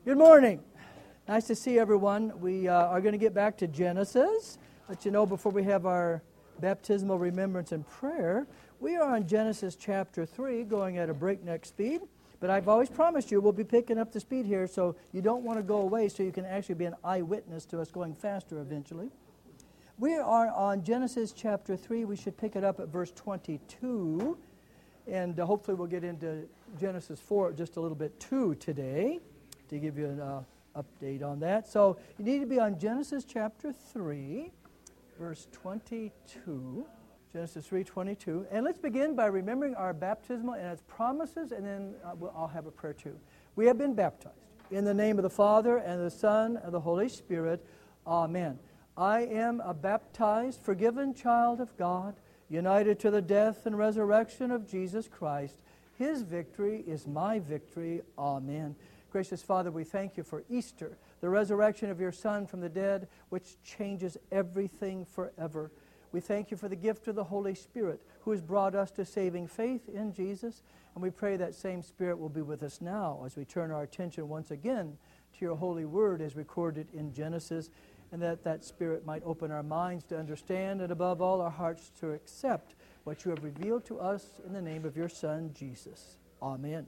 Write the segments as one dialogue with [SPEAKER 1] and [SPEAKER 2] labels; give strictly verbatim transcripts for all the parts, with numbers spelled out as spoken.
[SPEAKER 1] Good morning. Nice to see everyone. We uh, are going to get back to Genesis. Let you know before we have our baptismal remembrance and prayer, we are on Genesis chapter three, going at a breakneck speed. But I've always promised you we'll be picking up the speed here, so you don't want to go away so you can actually be an eyewitness to us going faster eventually. We are on Genesis chapter three. We should pick it up at verse twenty-two. And uh, hopefully we'll get into Genesis four just a little bit too today, to give you an uh, update on that. So you need to be on Genesis chapter three, verse twenty-two. Genesis three twenty-two. And let's begin by remembering our baptismal and its promises, and then uh, we'll, I'll have a prayer too. We have been baptized in the name of the Father, and the Son, and the Holy Spirit. Amen. I am a baptized, forgiven child of God, united to the death and resurrection of Jesus Christ. His victory is my victory. Amen. Gracious Father, we thank you for Easter, the resurrection of your Son from the dead, which changes everything forever. We thank you for the gift of the Holy Spirit, who has brought us to saving faith in Jesus. And we pray that same Spirit will be with us now as we turn our attention once again to your holy word as recorded in Genesis, and that that Spirit might open our minds to understand and above all our hearts to accept what you have revealed to us in the name of your Son, Jesus. Amen.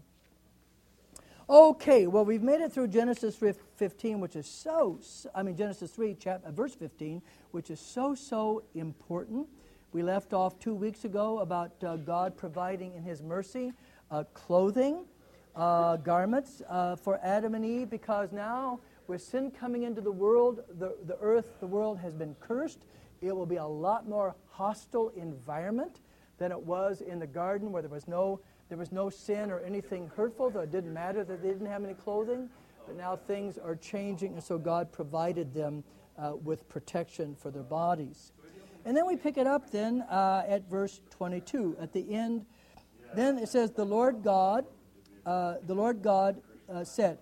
[SPEAKER 1] Okay, well, we've made it through Genesis fifteen, which is so, I mean, Genesis three, chapter, verse fifteen, which is so, so important. We left off two weeks ago about uh, God providing in his mercy uh, clothing, uh, garments uh, for Adam and Eve, because now with sin coming into the world, the, the earth, the world has been cursed. It will be a lot more hostile environment than it was in the garden, where there was no There was no sin or anything hurtful, though it didn't matter that they didn't have any clothing. But now things are changing, and so God provided them uh, with protection for their bodies. And then we pick it up then uh, at verse twenty-two. At the end, then it says, the Lord God, uh, the Lord God uh, said,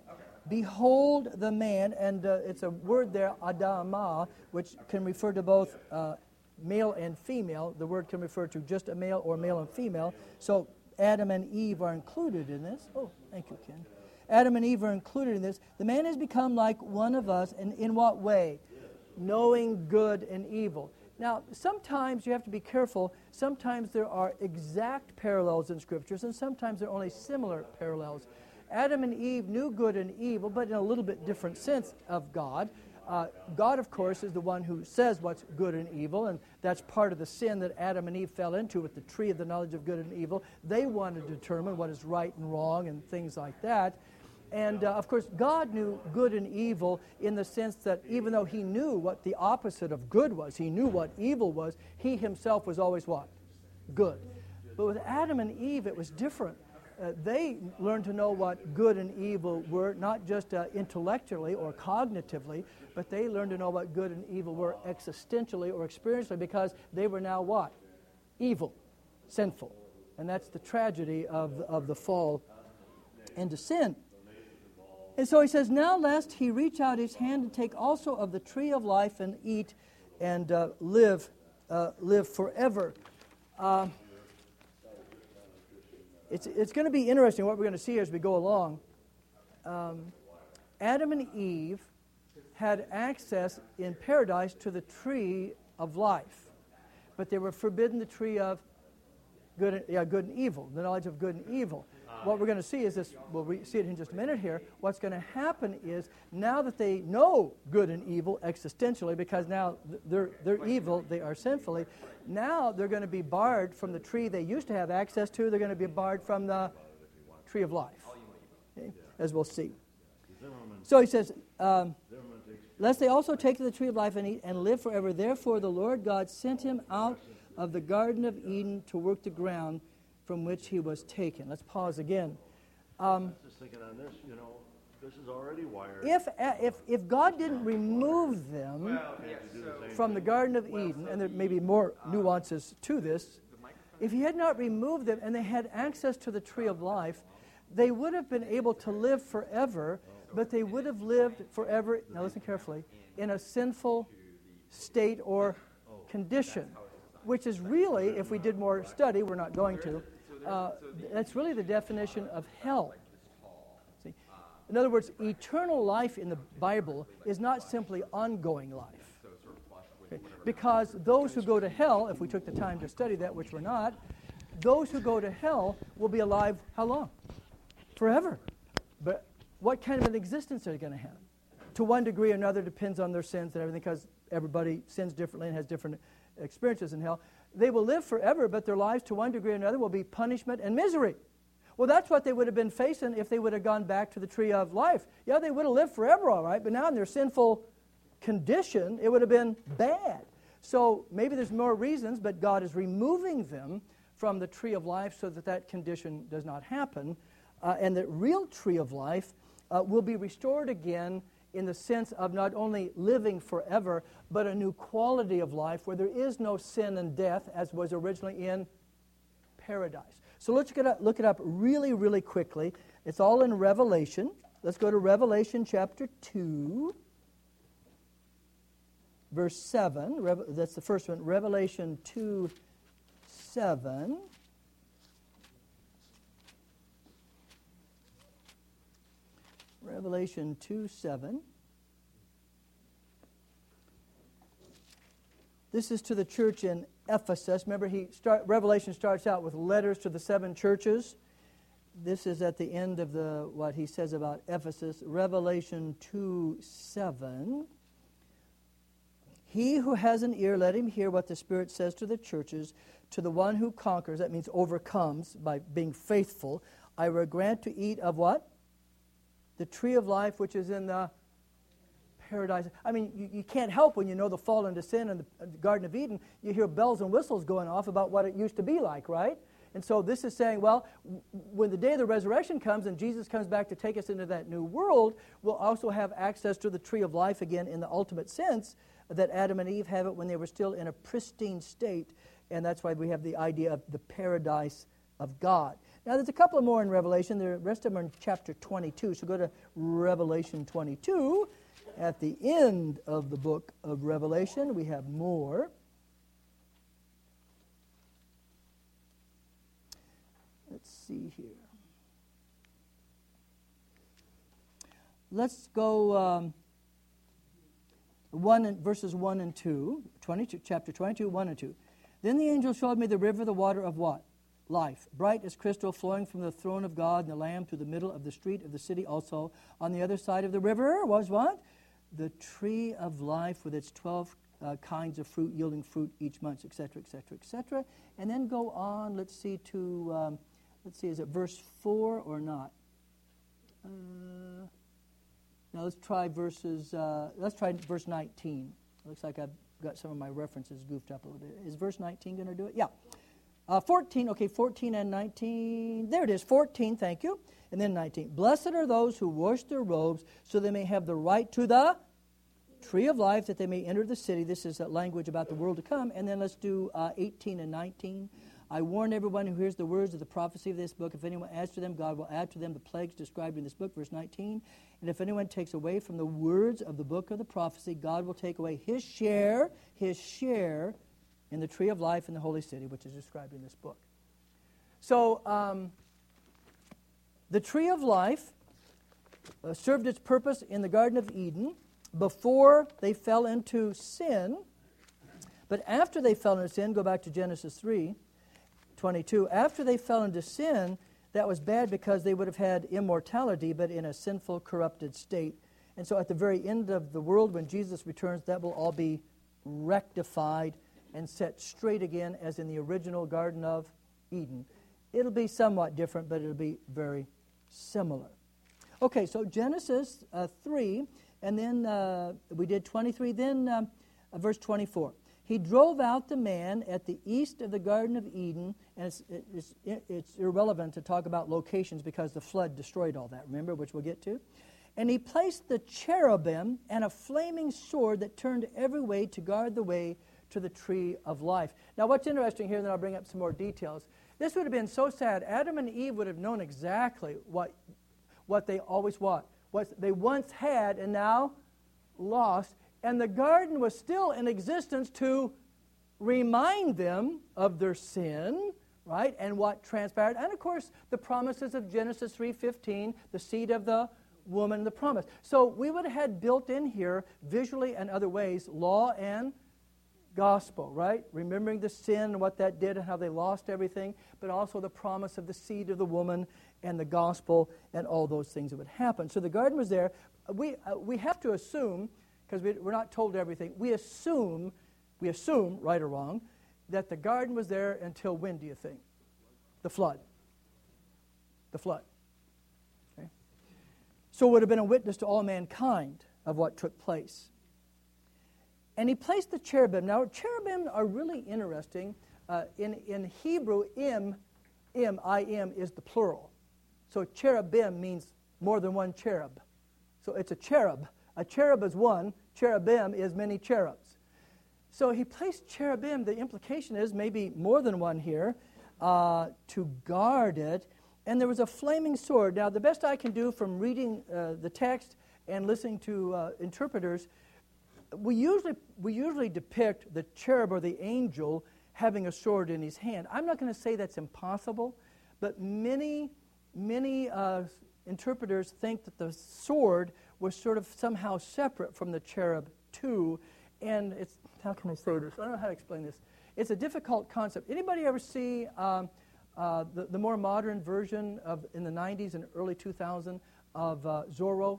[SPEAKER 1] behold the man, and uh, it's a word there, Adamah, which can refer to both uh, male and female. The word can refer to just a male or male and female. So Adam and Eve are included in this. Oh, thank you, Ken. Adam and Eve are included in this. The man has become like one of us, and in what way? Knowing good and evil. Now, sometimes you have to be careful. Sometimes there are exact parallels in Scriptures, and sometimes there are only similar parallels. Adam and Eve knew good and evil, but in a little bit different sense of God. Uh, God, of course, is the one who says what's good and evil, and that's part of the sin that Adam and Eve fell into with the tree of the knowledge of good and evil. They wanted to determine what is right and wrong and things like that. And, uh, of course, God knew good and evil in the sense that even though he knew what the opposite of good was, he knew what evil was, he himself was always what? Good. But with Adam and Eve, it was different. Uh, they learned to know what good and evil were, not just uh, intellectually or cognitively, but they learned to know what good and evil were existentially or experientially, because they were now what? Evil, sinful. And that's the tragedy of, of the fall into sin. And so he says, now lest he reach out his hand and take also of the tree of life and eat and uh, live, uh, live forever. Uh, It's it's going to be interesting what we're going to see as we go along. Um, Adam and Eve had access in paradise to the tree of life, but they were forbidden the tree of good and, yeah, good and evil, the knowledge of good and evil. What we're going to see is this, we'll re- see it in just a minute here, what's going to happen is now that they know good and evil existentially, because now they're, they're evil, they are sinfully, now they're going to be barred from the tree they used to have access to. They're going to be barred from the tree of life, okay, as we'll see. So he says, um, lest they also take the tree of life and eat and live forever. Therefore the Lord God sent him out of the Garden of Eden to work the ground from which he was taken. Let's pause again. Um,
[SPEAKER 2] I was just thinking on this, you know, this is already wired.
[SPEAKER 1] If if if God didn't remove them
[SPEAKER 2] Well, yes, so,
[SPEAKER 1] from the Garden of Eden, and there may be more nuances to this, if he had not removed them and they had access to the tree of life, they would have been able to live forever, but they would have lived forever, now listen carefully, in a sinful state or condition, which is really, if we did more study, we're not going to, uh, that's really the definition of hell. See, In other words, eternal life in the Bible is not simply ongoing life. Okay? Because those who go to hell, if we took the time to study that, which we're not, those who go to hell will be alive how long? Forever. But what kind of an existence are they going to have? To one degree or another, depends on their sins and everything, because everybody sins differently and has different experiences in hell. They will live forever, but their lives to one degree or another will be punishment and misery. Well, that's what they would have been facing if they would have gone back to the tree of life. Yeah, they would have lived forever, all right, but now in their sinful condition, it would have been bad. So maybe there's more reasons, but God is removing them from the tree of life so that that condition does not happen. Uh, and the real tree of life uh, will be restored again in the sense of not only living forever, but a new quality of life where there is no sin and death as was originally in paradise. So let's get up, look it up really, really quickly. It's all in Revelation. Let's go to Revelation chapter two, verse seven. Rev- that's the first one. Revelation two, seven. Revelation two, seven. This is to the church in Ephesus. Remember, he start, Revelation starts out with letters to the seven churches. This is at the end of the what he says about Ephesus. Revelation two, seven. He who has an ear, let him hear what the Spirit says to the churches. To the one who conquers, that means overcomes by being faithful, I will grant to eat of what? The tree of life which is in the paradise. I mean, you, you can't help when you know the fall into sin in the, the Garden of Eden, you hear bells and whistles going off about what it used to be like, right? And so this is saying, well, w- when the day of the resurrection comes and Jesus comes back to take us into that new world, we'll also have access to the tree of life again in the ultimate sense that Adam and Eve have it when they were still in a pristine state. And that's why we have the idea of the paradise of God. Now, there's a couple more in Revelation. The rest of them are in chapter twenty-two. So go to Revelation twenty-two. At the end of the book of Revelation, we have more. Let's see here. Let's go um, one and, verses one and two, twenty-two, chapter twenty-two, one and two. Then the angel showed me the river, the water of what? Life, bright as crystal, flowing from the throne of God and the Lamb to the middle of the street of the city also. On the other side of the river was what? The tree of life with its twelve uh, kinds of fruit, yielding fruit each month, et cetera, et cetera, et cetera. And then go on, let's see, to, um, let's see, is it verse four or not? Uh, now let's try verses, uh, let's try verse nineteen. Looks like I've got some of my references goofed up a little bit. Is verse nineteen going to do it? Yeah. Uh, fourteen, okay, fourteen and nineteen. There it is, fourteen, thank you. And then nineteen. Blessed are those who wash their robes so they may have the right to the tree of life, that they may enter the city. This is a language about the world to come. And then let's do uh, eighteen and nineteen. I warn everyone who hears the words of the prophecy of this book, if anyone adds to them, God will add to them the plagues described in this book, verse nineteen. And if anyone takes away from the words of the book of the prophecy, God will take away his share, his share in the tree of life in the holy city, which is described in this book. So, um, the tree of life uh, served its purpose in the Garden of Eden before they fell into sin. But after they fell into sin, go back to Genesis three twenty-two. After they fell into sin, that was bad because they would have had immortality, but in a sinful, corrupted state. And so at the very end of the world, when Jesus returns, that will all be rectified and set straight again as in the original Garden of Eden. It'll be somewhat different, but it'll be very similar. Okay, so Genesis uh, three, and then uh, we did twenty-three, then um, uh, verse twenty-four. He drove out the man at the east of the Garden of Eden, and it's, it's, it's irrelevant to talk about locations because the flood destroyed all that, remember, which we'll get to. And he placed the cherubim and a flaming sword that turned every way to guard the way to the tree of life. Now, what's interesting here, and then I'll bring up some more details. This would have been so sad. Adam and Eve would have known exactly what, what they always want, what they once had and now lost. And the garden was still in existence to remind them of their sin, right, and what transpired. And, of course, the promises of Genesis three fifteen, the seed of the woman, the promise. So we would have had built in here, visually and other ways, law and gospel, right? Remembering the sin and what that did and how they lost everything, but also the promise of the seed of the woman and the gospel and all those things that would happen. So the garden was there. We uh, we have to assume, because we, we're not told everything, we assume, we assume, right or wrong, that the garden was there until when, do you think? The flood. The flood. Okay? So it would have been a witness to all mankind of what took place. And he placed the cherubim. Now, cherubim are really interesting. Uh, in, in Hebrew, im, im, I M, is the plural. So cherubim means more than one cherub. So it's a cherub. A cherub is one. Cherubim is many cherubs. So he placed cherubim. The implication is maybe more than one here uh, to guard it. And there was a flaming sword. Now, the best I can do from reading uh, the text and listening to uh, interpreters, we usually we usually depict the cherub or the angel having a sword in his hand. I'm not going to say that's impossible, but many, many uh, interpreters think that the sword was sort of somehow separate from the cherub too. And it's, how can I say this? I don't know how to explain this. It's a difficult concept. Anybody ever see um, uh, the, the more modern version of in the nineties and early two thousand of uh, Zorro?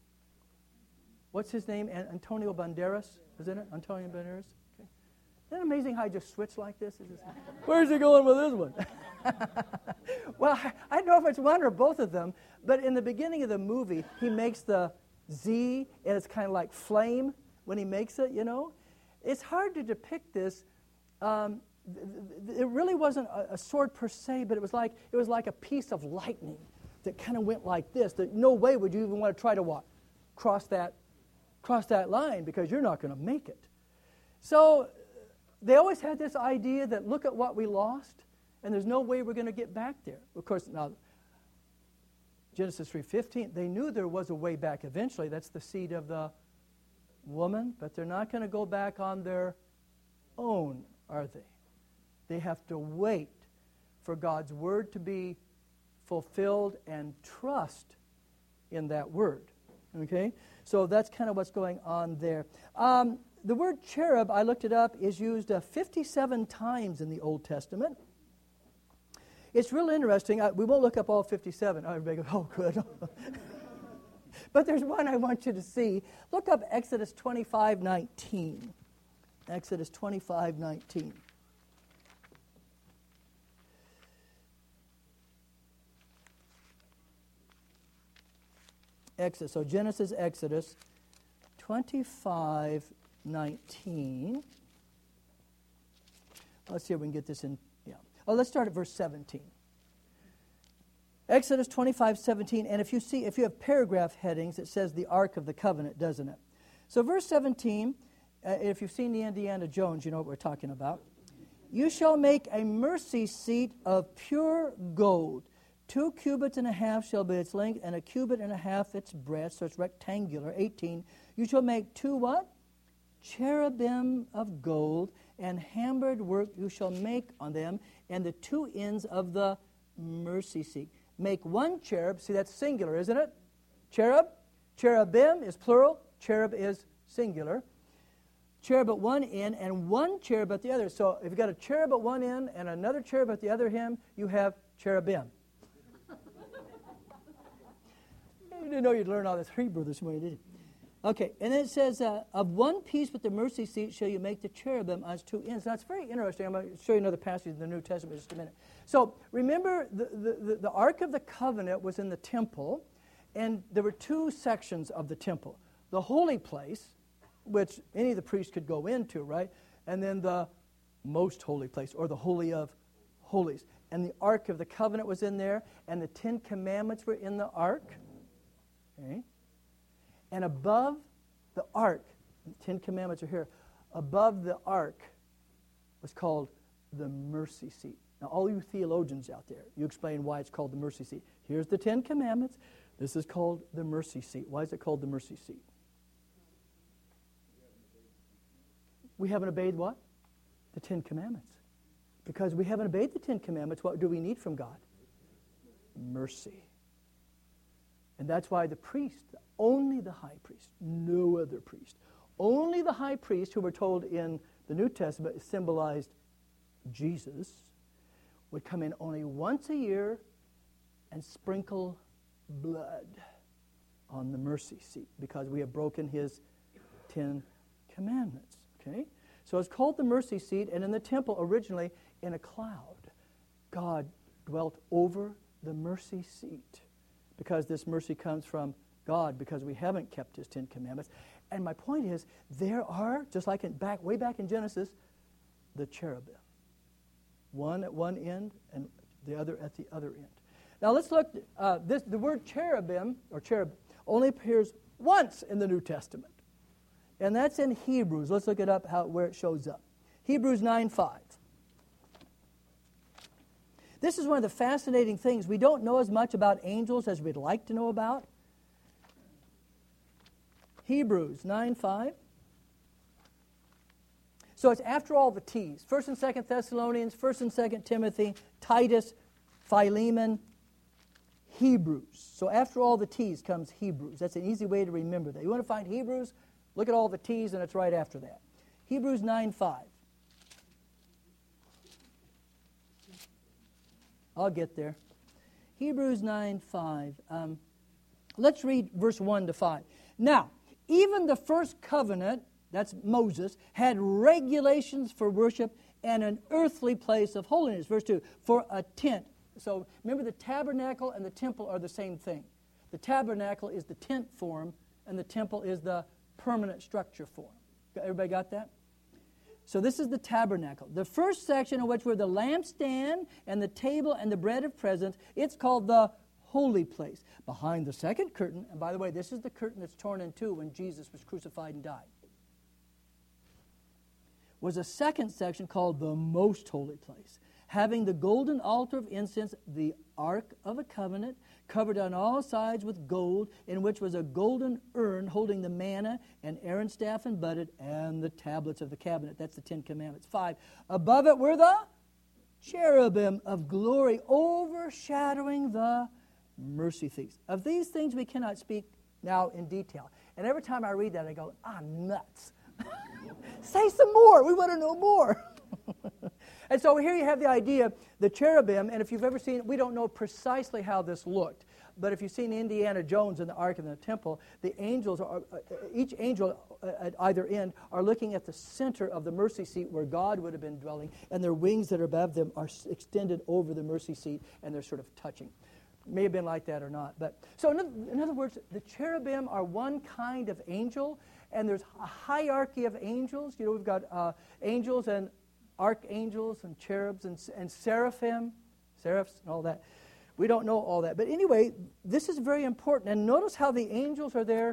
[SPEAKER 1] What's his name? An- Antonio Banderas, isn't it? Antonio Banderas? Okay. Isn't it amazing how I just switch like this? Is this where's he going with this one? Well, I, I don't know if it's one or both of them, but in the beginning of the movie, he makes the Z, and it's kind of like flame when he makes it, you know? It's hard to depict this. Um, th- th- it really wasn't a, a sword per se, but it was like it was like a piece of lightning that kind of went like this, that no way would you even want to try to what? Cross that cross that line, because you're not going to make it. So they always had this idea that look at what we lost, and there's no way we're going to get back there. Of course, now, Genesis three fifteen, they knew there was a way back eventually. That's the seed of the woman, but they're not going to go back on their own, are they? They have to wait for God's word to be fulfilled and trust in that word. Okay? So that's kind of what's going on there. Um, the word cherub, I looked it up, is used uh, fifty-seven times in the Old Testament. It's real interesting. I, we won't look up all fifty-seven. Oh, everybody goes, oh, good. But there's one I want you to see. Look up Exodus twenty-five nineteen. Exodus twenty-five nineteen. Exodus. So Genesis, Exodus twenty-five nineteen. Let's see if we can get this in. Yeah. Oh, let's start at verse seventeen. Exodus twenty-five seventeen. And if you see, if you have paragraph headings, it says the Ark of the Covenant, doesn't it? So verse seventeen, uh, if you've seen the Indiana Jones, you know what we're talking about. You shall make a mercy seat of pure gold. Two cubits and a half shall be its length, and a cubit and a half its breadth, so it's rectangular. eighteen. You shall make two what? Cherubim of gold, and hammered work you shall make on them, and the two ends of the mercy seat. Make one cherub. See, that's singular, isn't it? Cherub. Cherubim is plural. Cherub is singular. Cherub at one end and one cherub at the other. So if you've got a cherub at one end and another cherub at the other end, you have cherubim. You didn't know you'd learn all this Hebrew this morning, did you? Okay, and then it says, uh, of one piece with the mercy seat shall you make the cherubim on its two ends. Now, it's very interesting. I'm going to show you another passage in the New Testament in just a minute. So, remember, the, the, the, the Ark of the Covenant was in the temple, and there were two sections of the temple. The holy place, which any of the priests could go into, right? And then the most holy place, or the Holy of Holies. And the Ark of the Covenant was in there, and the Ten Commandments were in the Ark. Okay. And above the ark, the Ten Commandments are here, above the ark was called the mercy seat. Now, all you theologians out there, you explain why it's called the mercy seat. Here's the Ten Commandments. This is called the mercy seat. Why is it called the mercy seat? We haven't obeyed what? The Ten Commandments. Because we haven't obeyed the Ten Commandments, what do we need from God? Mercy. And that's why the priest, only the high priest, no other priest, only the high priest, who we're told in the New Testament symbolized Jesus, would come in only once a year and sprinkle blood on the mercy seat because we have broken his Ten Commandments. Okay? So it's called the mercy seat, and in the temple originally in a cloud, God dwelt over the mercy seat because this mercy comes from God because we haven't kept his Ten Commandments. And my point is, there are, just like in back, way back in Genesis, the cherubim. One at one end and the other at the other end. Now let's look, uh, this, the word cherubim, or cherub, only appears once in the New Testament. And that's in Hebrews. Let's look it up, how, where it shows up. Hebrews nine five. This is one of the fascinating things. We don't know as much about angels as we'd like to know about. Hebrews nine five. So it's after all the T's. First and Second Thessalonians, First and Second Timothy, Titus, Philemon, Hebrews. So after all the T's comes Hebrews. That's an easy way to remember that. You want to find Hebrews? Look at all the T's and it's right after that. Hebrews nine five. I'll get there. Hebrews nine five. Um, let's read verse one to five. Now, even the first covenant, that's Moses, had regulations for worship and an earthly place of holiness. Verse two, for a tent. So remember, the tabernacle and the temple are the same thing. The tabernacle is the tent form, and the temple is the permanent structure form. Everybody got that? So this is the tabernacle. The first section, in which were the lampstand and the table and the bread of presence, it's called the holy place. Behind the second curtain, and by the way, this is the curtain that's torn in two when Jesus was crucified and died, was a second section called the most holy place, having the golden altar of incense, the Ark of a Covenant, covered on all sides with gold, in which was a golden urn holding the manna and Aaron's staff and budded, and the tablets of the cabinet. That's the Ten Commandments. Five, above it were the cherubim of glory overshadowing the mercy seats. Of these things we cannot speak now in detail. And every time I read that, I go, ah, nuts. Say some more. We want to know more. And so here you have the idea, the cherubim, and if you've ever seen, we don't know precisely how this looked, but if you've seen Indiana Jones in the Ark in the Temple, the angels, are, uh, each angel at either end are looking at the center of the mercy seat where God would have been dwelling, and their wings that are above them are extended over the mercy seat, and they're sort of touching. May have been like that or not. But so in other, in other words, the cherubim are one kind of angel, and there's a hierarchy of angels. You know, we've got uh, angels and archangels and cherubs and, and seraphim, seraphs and all that. We don't know all that. But anyway, this is very important. And notice how the angels are there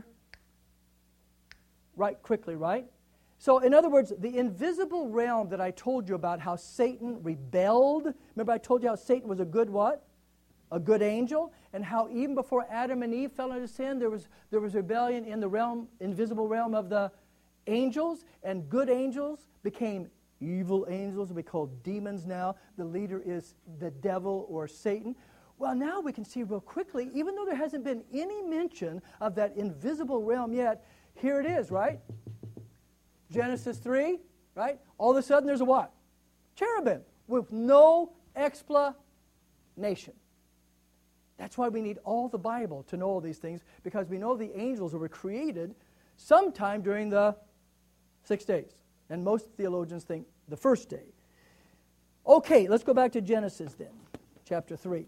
[SPEAKER 1] right quickly, right? So in other words, the invisible realm that I told you about, how Satan rebelled. Remember I told you how Satan was a good what? A good angel. And how even before Adam and Eve fell into sin, there was, there was rebellion in the realm, invisible realm of the angels. And good angels became evil angels, we call demons now. The leader is the devil or Satan. Well, now we can see real quickly, even though there hasn't been any mention of that invisible realm yet, here it is, right? Genesis three, right? All of a sudden there's a what? Cherubim with no explanation. That's why we need all the Bible to know all these things, because we know the angels were created sometime during the six days. And most theologians think the first day. Okay, let's go back to Genesis then, chapter three.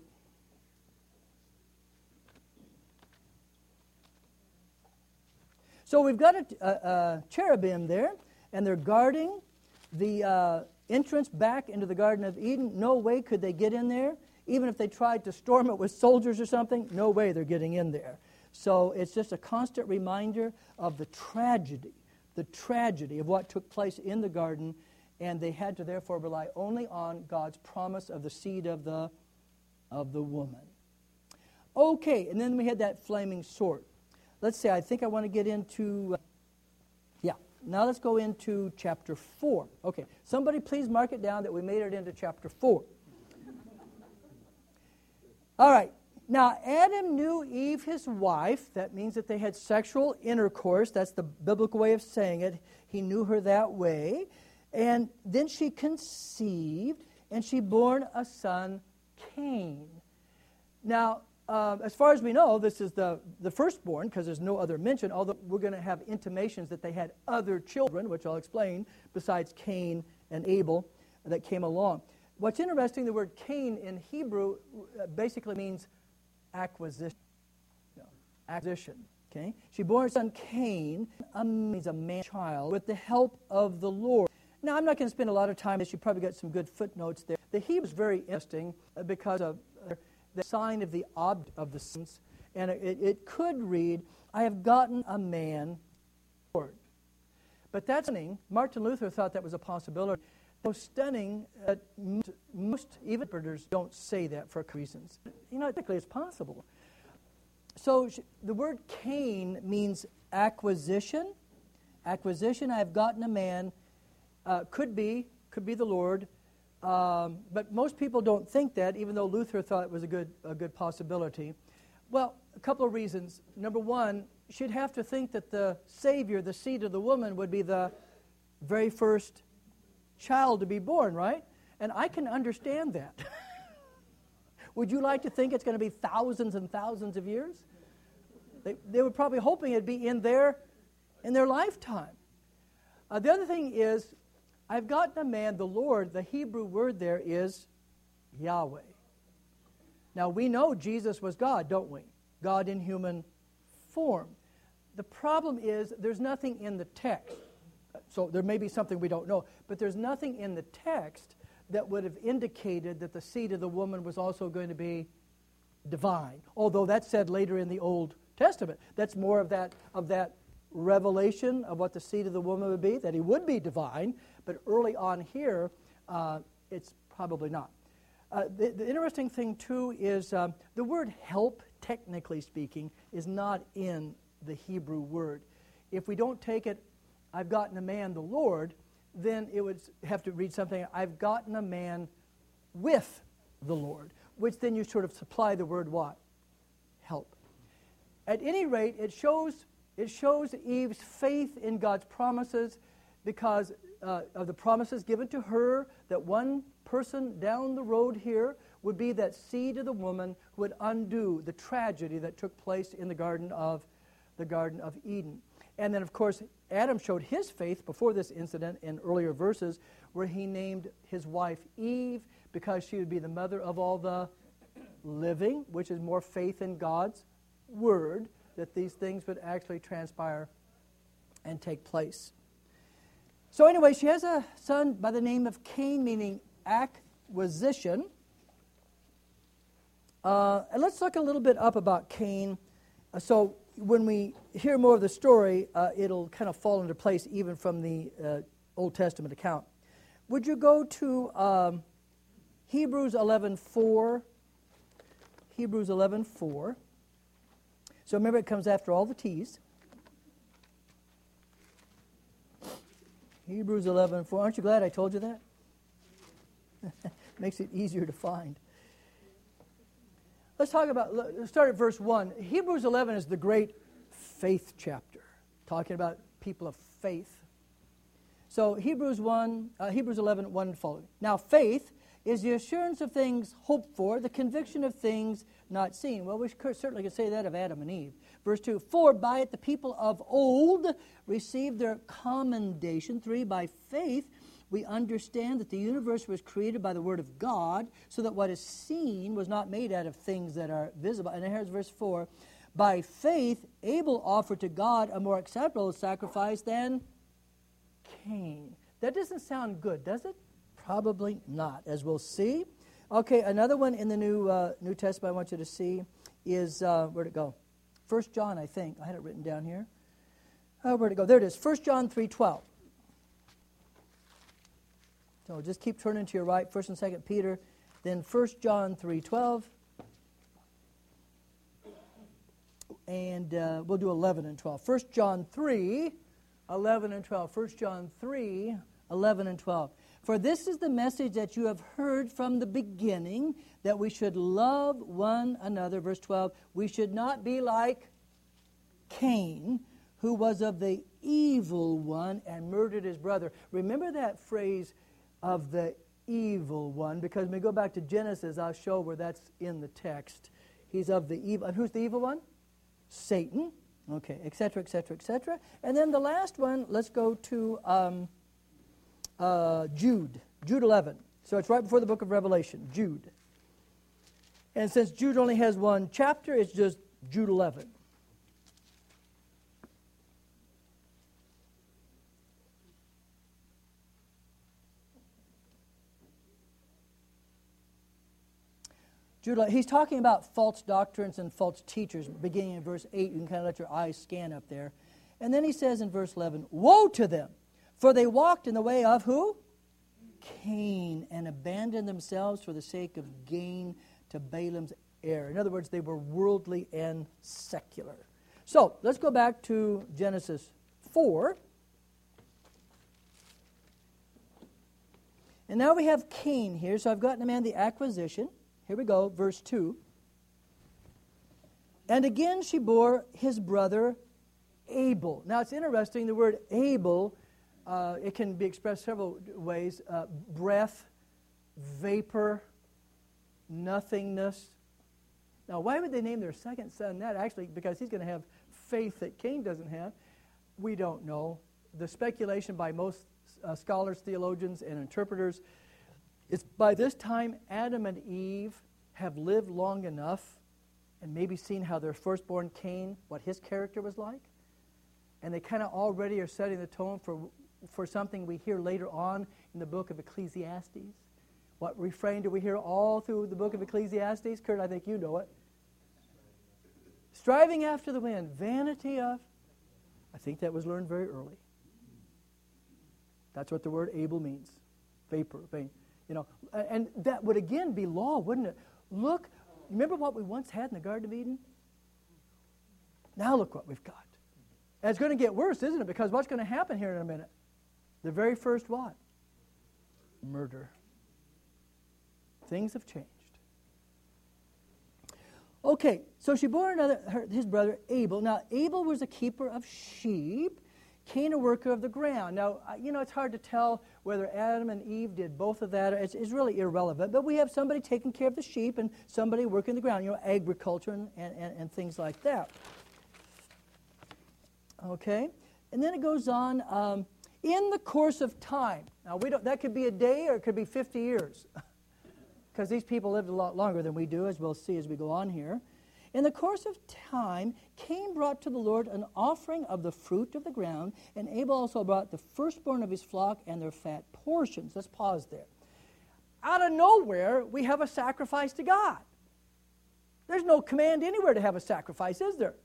[SPEAKER 1] So we've got a, a, a cherubim there, and they're guarding the uh, entrance back into the Garden of Eden. No way could they get in there. Even if they tried to storm it with soldiers or something, no way they're getting in there. So it's just a constant reminder of the tragedy the tragedy of what took place in the garden, and they had to therefore rely only on God's promise of the seed of the of the woman. Okay, and then we had that flaming sword. Let's say, I think I want to get into, uh, yeah, now let's go into chapter four. Okay, somebody please mark it down that we made it into chapter four. All right, Now, Adam knew Eve, his wife. That means that they had sexual intercourse. That's the biblical way of saying it. He knew her that way. And then she conceived, and she bore a son, Cain. Now, uh, as far as we know, this is the, the firstborn, because there's no other mention, although we're going to have intimations that they had other children, which I'll explain, besides Cain and Abel, that came along. What's interesting, the word Cain in Hebrew basically means acquisition. No, acquisition. Okay? She bore her son Cain, um, means a man-child, with the help of the Lord. Now, I'm not going to spend a lot of time on this. You probably got some good footnotes there. The Hebrew is very interesting because of uh, the sign of the object of the sentence, and it, it could read, I have gotten a man, Lord. But that's stunning. Martin Luther thought that was a possibility. So stunning that most, most even interpreters don't say that for reasons. You know, technically it's possible. So sh- the word Cain means acquisition. Acquisition, I have gotten a man, uh, could be, could be the Lord. Um, but most people don't think that, even though Luther thought it was a good, a good possibility. Well, a couple of reasons. Number one, she'd have to think that the Savior, the seed of the woman, would be the very first child to be born, right? And I can understand that. Would you like to think it's going to be thousands and thousands of years? They, they were probably hoping it'd be in their, in their lifetime. Uh, the other thing is, I've gotten a man, the Lord, the Hebrew word there is Yahweh. Now, we know Jesus was God, don't we? God in human form. The problem is there's nothing in the text. So there may be something we don't know, but there's nothing in the text that would have indicated that the seed of the woman was also going to be divine. Although that's said later in the Old Testament. That's more of that of that revelation of what the seed of the woman would be, that he would be divine. But early on here, uh, it's probably not. Uh, the, the interesting thing, too, is um, the word help, technically speaking, is not in the Hebrew word. If we don't take it, I've gotten a man, the Lord, then it would have to read something, I've gotten a man with the Lord, which then you sort of supply the word what? Help. At any rate, it shows it shows Eve's faith in God's promises because uh, of the promises given to her that one person down the road here would be that seed of the woman who would undo the tragedy that took place in the Garden of the Garden of Eden. And then, of course, Adam showed his faith before this incident in earlier verses where he named his wife Eve because she would be the mother of all the living, which is more faith in God's word that these things would actually transpire and take place. So anyway, she has a son by the name of Cain, meaning acquisition. Uh, and let's look a little bit up about Cain. Uh, so when we hear more of the story, uh, it'll kind of fall into place even from the uh, Old Testament account. Would you go to um, Hebrews eleven four? Hebrews eleven four. So remember, it comes after all the T's. Hebrews eleven four. Aren't you glad I told you that? Makes it easier to find. Let's talk about, let's start at verse one. Hebrews eleven is the great faith chapter, talking about people of faith. So Hebrews one, uh, Hebrews eleven, one following. Now faith is the assurance of things hoped for, the conviction of things not seen. Well, we certainly could say that of Adam and Eve. Verse two, for by it the people of old received their commendation. Three, by faith we understand that the universe was created by the word of God, so that what is seen was not made out of things that are visible. And here's verse four. By faith, Abel offered to God a more acceptable sacrifice than Cain. That doesn't sound good, does it? Probably not, as we'll see. Okay, another one in the New uh, New Testament I want you to see is, uh, where'd it go? First John, I think. I had it written down here. Oh, where'd it go? There it is, First John three twelve. So just keep turning to your right, First and Second Peter, then First John three twelve, and uh, we'll do eleven and twelve. First John three, eleven and twelve. First John three, eleven and twelve. For this is the message that you have heard from the beginning, that we should love one another. Verse twelve, we should not be like Cain, who was of the evil one and murdered his brother. Remember that phrase of the evil one, because when we go back to Genesis, I'll show where that's in the text. He's of the evil. And who's the evil one? Satan. Okay, et cetera, et cetera, et cetera. And then the last one, let's go to um, uh, Jude. Jude eleven. So it's right before the book of Revelation, Jude. And since Jude only has one chapter, it's just Jude eleven. Jude, he's talking about false doctrines and false teachers, beginning in verse eight. You can kind of let your eyes scan up there. And then he says in verse eleven, woe to them, for they walked in the way of who? Cain, and abandoned themselves for the sake of gain to Balaam's error. In other words, they were worldly and secular. So, let's go back to Genesis four. And now we have Cain here. So I've gotten a man the acquisition. Here we go, verse two. And again she bore his brother Abel. Now it's interesting, the word Abel, uh, it can be expressed several ways. Uh, breath, vapor, nothingness. Now why would they name their second son that? Actually, because he's going to have faith that Cain doesn't have. We don't know. The speculation by most uh, scholars, theologians, and interpreters, it's by this time Adam and Eve have lived long enough and maybe seen how their firstborn Cain, what his character was like. And they kind of already are setting the tone for, for something we hear later on in the book of Ecclesiastes. What refrain do we hear all through the book of Ecclesiastes? Kurt, I think you know it. Striving after the wind, vanity of... I think that was learned very early. That's what the word Abel means. Vapor, vain. You know, and that would again be law, wouldn't it? Look, remember what we once had in the Garden of Eden? Now look what we've got. And it's going to get worse, isn't it? Because what's going to happen here in a minute? The very first what? Murder. Things have changed. Okay, so she bore another, her, his brother Abel. Now, Abel was a keeper of sheep, Cain a worker of the ground. Now, you know, it's hard to tell whether Adam and Eve did both of that. It's, it's really irrelevant. But we have somebody taking care of the sheep and somebody working the ground, you know, agriculture and, and, and things like that. Okay? And then it goes on, um, in the course of time. Now, we don't, that could be a day or it could be fifty years. Because these people lived a lot longer than we do, as we'll see as we go on here. In the course of time, Cain brought to the Lord an offering of the fruit of the ground, and Abel also brought the firstborn of his flock and their fat portions. Let's pause there. Out of nowhere, we have a sacrifice to God. There's no command anywhere to have a sacrifice, is there?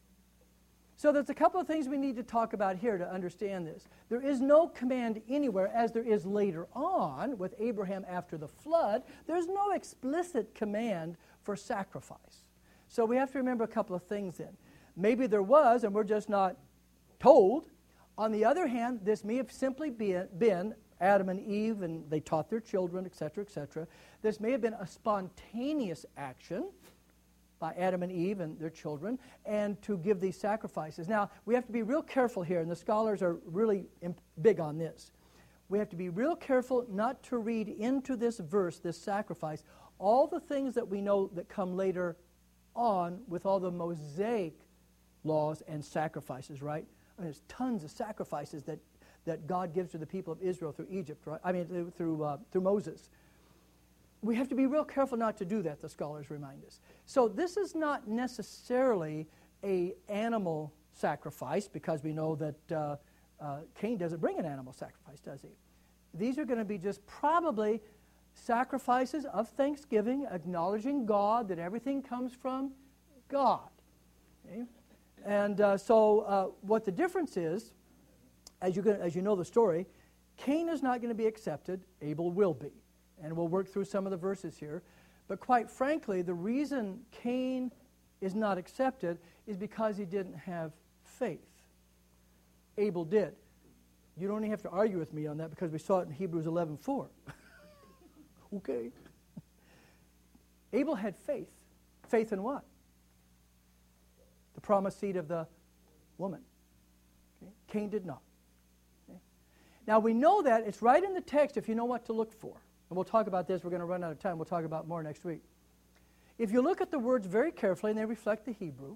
[SPEAKER 1] So there's a couple of things we need to talk about here to understand this. There is no command anywhere, as there is later on with Abraham after the flood. There's no explicit command for sacrifice. So we have to remember a couple of things then. Maybe there was, and we're just not told. On the other hand, this may have simply been, been Adam and Eve, and they taught their children, et cetera, et cetera. This may have been a spontaneous action by Adam and Eve and their children, and to give these sacrifices. Now, we have to be real careful here, and the scholars are really imp- big on this. We have to be real careful not to read into this verse, this sacrifice, all the things that we know that come later on with all the Mosaic laws and sacrifices, right? I mean, there's tons of sacrifices that, that God gives to the people of Israel through Egypt, right? I mean, through, uh, through Moses. We have to be real careful not to do that, the scholars remind us. So this is not necessarily a animal sacrifice, because we know that uh, uh, Cain doesn't bring an animal sacrifice, does he? These are going to be just probably sacrifices of thanksgiving, acknowledging God, that everything comes from God. Okay? And uh, so uh, what the difference is, as you, as you know the story, Cain is not going to be accepted, Abel will be. And we'll work through some of the verses here. But quite frankly, the reason Cain is not accepted is because he didn't have faith. Abel did. You don't even have to argue with me on that because we saw it in Hebrews eleven four. Okay. Abel had faith. Faith in what? The promised seed of the woman. Okay. Cain did not. Okay. Now we know that. It's right in the text if you know what to look for. And we'll talk about this. We're going to run out of time. We'll talk about more next week. If you look at the words very carefully, and they reflect the Hebrew,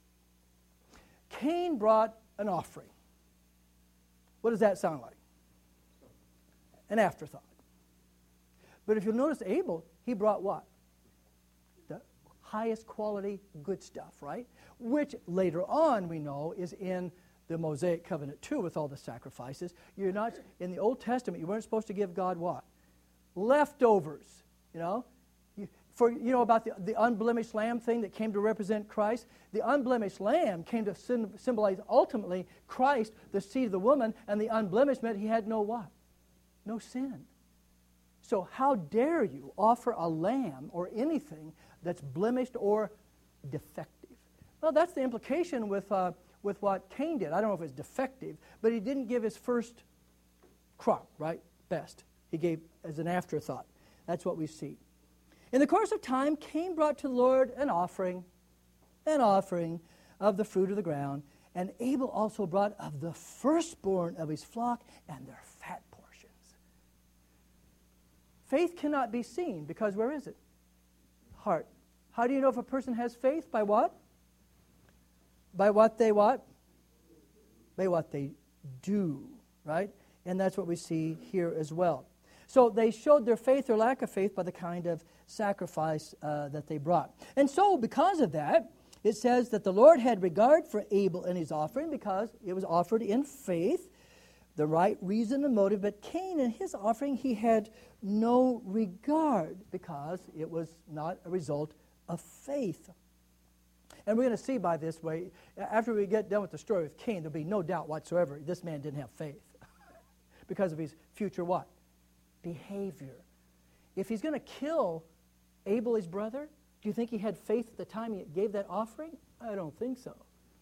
[SPEAKER 1] Cain brought an offering. What does that sound like? An afterthought. But if you'll notice Abel, he brought what? The highest quality good stuff, right? Which later on we know is in the Mosaic covenant too with all the sacrifices. You're not, in the Old Testament, you weren't supposed to give God what? Leftovers, you know? You, for, you know about the, the unblemished lamb thing that came to represent Christ? The unblemished lamb came to sim- symbolize ultimately Christ, the seed of the woman, and the unblemished meant he had no what? No sin. So how dare you offer a lamb or anything that's blemished or defective? Well, that's the implication with, uh, with what Cain did. I don't know if it's defective, but he didn't give his first crop, right? Best. He gave as an afterthought. That's what we see. In the course of time, Cain brought to the Lord an offering, an offering of the fruit of the ground, and Abel also brought of the firstborn of his flock and their fat portions. Faith cannot be seen because where is it? Heart. How do you know if a person has faith? By what? By what they what? By what they do, right? And that's what we see here as well. So they showed their faith or lack of faith by the kind of sacrifice uh, that they brought. And so because of that, it says that the Lord had regard for Abel and his offering because it was offered in faith, the right reason and motive. But Cain and his offering, he had no regard because it was not a result of faith. And we're going to see by this way, after we get done with the story of Cain, there'll be no doubt whatsoever this man didn't have faith because of his future what? Behavior. If he's going to kill Abel, his brother, do you think he had faith at the time he gave that offering? I don't think so.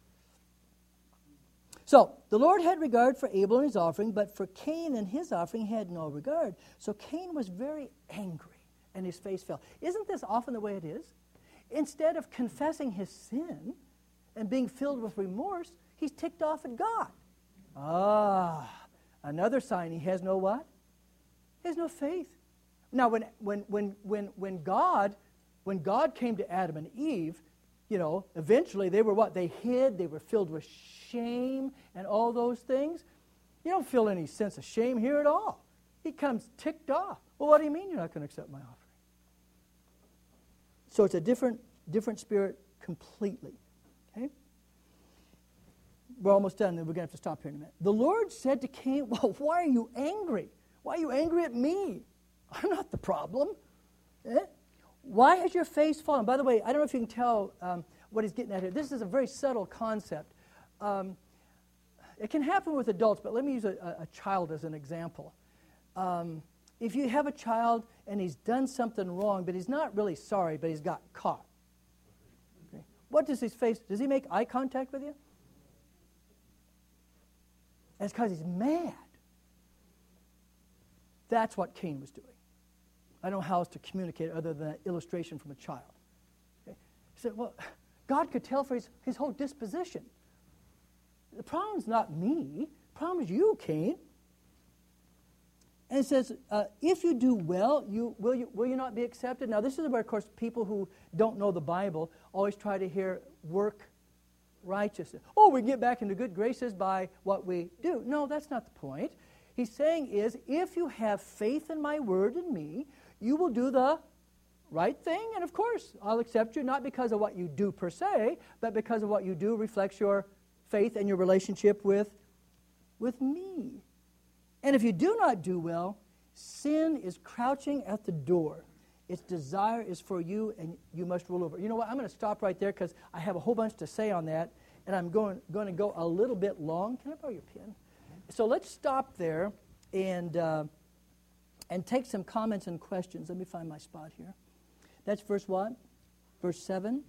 [SPEAKER 1] So, the Lord had regard for Abel and his offering, but for Cain and his offering he had no regard. So Cain was very angry, and his face fell. Isn't this often the way it is? Instead of confessing his sin and being filled with remorse, he's ticked off at God. Ah, another sign he has no what? He has no faith. Now, when when when when when God when God came to Adam and Eve, you know, eventually they were what? They hid. They were filled with shame and all those things. You don't feel any sense of shame here at all. He comes ticked off. Well, what do you mean you're not going to accept my offering? So it's a different different spirit completely. Okay? We're almost done, then we're going to have to stop here in a minute. The Lord said to Cain, well, why are you angry? Why are you angry at me? I'm not the problem. Eh? Why has your face fallen? By the way, I don't know if you can tell um, what he's getting at here. This is a very subtle concept. Um, it can happen with adults, but let me use a, a child as an example. Um, if you have a child and he's done something wrong, but he's not really sorry, but he's got caught. Okay. What does his face, does he make eye contact with you? That's because he's mad. That's what Cain was doing. I don't know how else to communicate it other than that illustration from a child. Okay. He said, well, God could tell for his, his whole disposition. The problem's not me. The problem is you, Cain. And it says, uh, if you do well, you will, you will you not be accepted? Now, this is where, of course, people who don't know the Bible always try to hear work righteousness. Oh, we get back into good graces by what we do. No, that's not the point. He's saying is, if you have faith in my word and me, you will do the right thing. And of course, I'll accept you, not because of what you do per se, but because of what you do reflects your faith and your relationship with, with me. And if you do not do well, sin is crouching at the door. Its desire is for you, and you must rule over. You know what? I'm going to stop right there because I have a whole bunch to say on that, and I'm going, going to go a little bit long. Can I borrow your pen? So let's stop there and uh, and take some comments and questions. Let me find my spot here. That's verse what? Verse seven.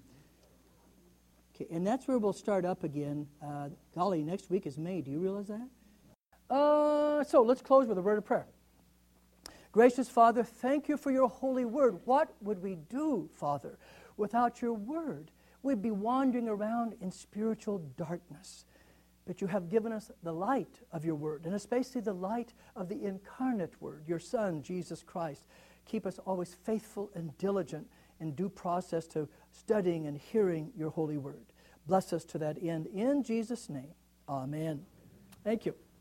[SPEAKER 1] Okay, and that's where we'll start up again. Uh, golly, next week is May. Do you realize that? Uh, so let's close with a word of prayer. Gracious Father, thank you for your holy word. What would we do, Father, without your word? We'd be wandering around in spiritual darkness. But you have given us the light of your word, and especially the light of the incarnate word, your Son, Jesus Christ. Keep us always faithful and diligent in due process to studying and hearing your holy word. Bless us to that end. In Jesus' name, amen. Thank you.